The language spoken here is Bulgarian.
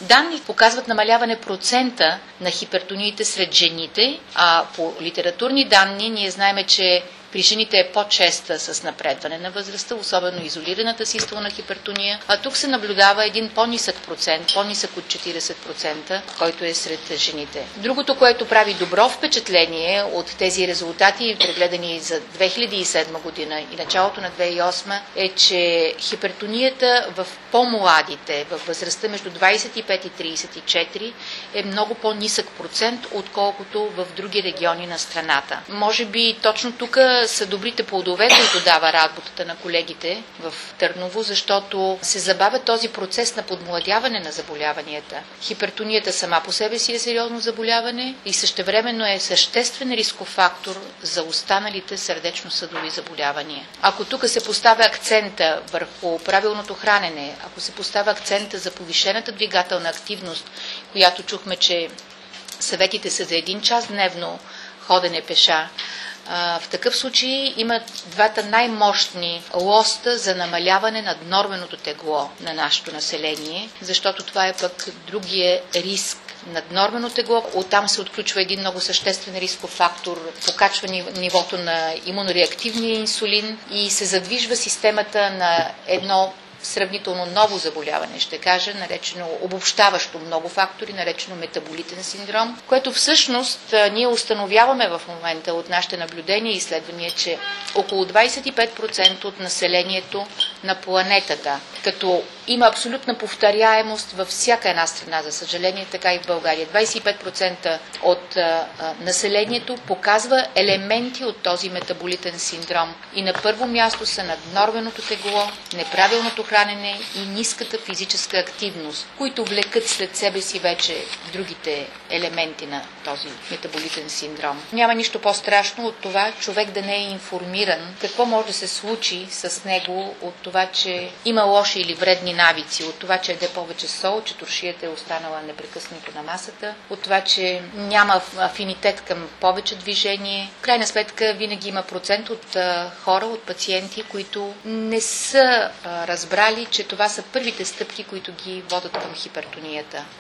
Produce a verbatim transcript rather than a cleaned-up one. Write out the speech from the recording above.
Данни показват намаляване процента на хипертониите сред жените, а по литературни данни ние знаем, че при жените е по-честа с напредване на възрастта, особено изолираната систолна хипертония, а тук се наблюдава един по-нисък процент, по-нисък от четиридесет процента, който е сред жените. Другото, което прави добро впечатление от тези резултати, прегледани за две хиляди и седма година и началото на две хиляди и осма, е, че хипертонията в по-младите, в възрастта между двадесет и пет и тридесет и четири, е много по-нисък процент, отколкото в други региони на страната. Може би точно тук са добрите плодове, които дава работата на колегите в Търново, защото се забавя този процес на подмладяване на заболяванията. Хипертонията сама по себе си е сериозно заболяване и същевременно е съществен рисков фактор за останалите сърдечно-съдови заболявания. Ако тук се поставя акцента върху правилното хранене, ако се поставя акцента за повишената двигателна активност, която чухме, че съветите са за един час дневно ходене пеша, в такъв случай има двата най-мощни лоста за намаляване на наднорменото тегло на нашето население, защото това е пък другия риск. Наднормено тегло, оттам се отключва един много съществен рисков фактор, покачва нивото на имунореактивния инсулин и се задвижва системата на едно сравнително ново заболяване, ще кажа, наречено обобщаващо много фактори, наречено метаболитен синдром, което всъщност ние установяваме в момента от нашите наблюдения и изследвания, че около двадесет и пет процента от населението на планетата, като има абсолютна повторяемост във всяка една страна, за съжаление, така и в България. двадесет и пет процента от а, а, населението показва елементи от този метаболитен синдром. И на първо място са наднорменото тегло, неправилното хранене и ниската физическа активност, които влекат след себе си вече другите елементи на този метаболитен синдром. Няма нищо по-страшно от това човек да не е информиран какво може да се случи с него от това, че има лоши или вредни навици, от това, че еде повече сол, че туршията е останала непрекъснато на масата, от това, че няма афинитет към повече движение. В крайна сметка винаги има процент от а, хора, от пациенти, които не са а, разбрали, че това са първите стъпки, които ги водят към хипертонията.